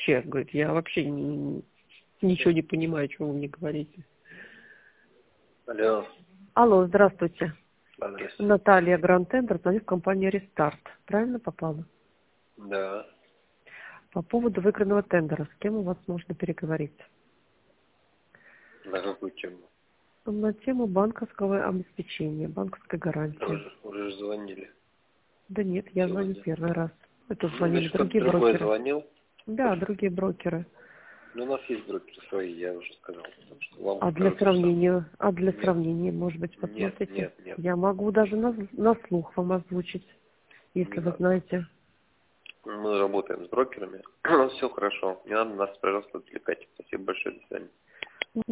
Че, говорит, я вообще ничего не понимаю, о чем вы мне говорите. Алло. Алло, здравствуйте. Адрес. Наталья Гранд-Тендер, звоню в компанию Рестарт. Правильно попала? Да. По поводу выигранного тендера. С кем у вас можно переговорить? На какую тему? На тему банковского обеспечения, банковской гарантии. Уже звонили. Да нет, я звоню Сегодня. первый раз. Это Ну, звонили значит, кто-то другие другой брокеры. звонил. Да, другие брокеры. Ну, у нас есть брокеры свои, я уже сказал. Так что вам А для скажу то же самое. Нет, сравнения, может быть, нет, посмотрите. нет, нет. Я могу даже на слух вам озвучить, Не если вы надо. знаете. Мы работаем с брокерами. У нас все хорошо. Не надо нас, пожалуйста, отвлекать. Спасибо большое. До свидания.